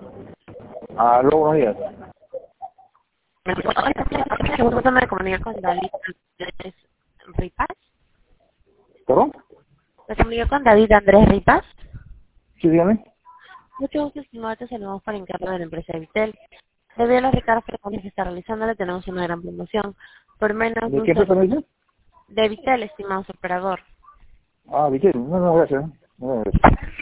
Aló, buenos días. Me comunico con David Andrés Ripaz. ¿Perdón? Me comunico con David Andrés Ripaz. Sí, dígame. Mucho gusto, estimado. Te saludamos para encargo de la empresa Vitel. Debido a las recargas frecuentes que está realizando, le tenemos una gran promoción. Por menos de ¿De un qué empresa me dice? de Vitel, estimado operador. Ah, Vitel. No, gracias. No, gracias.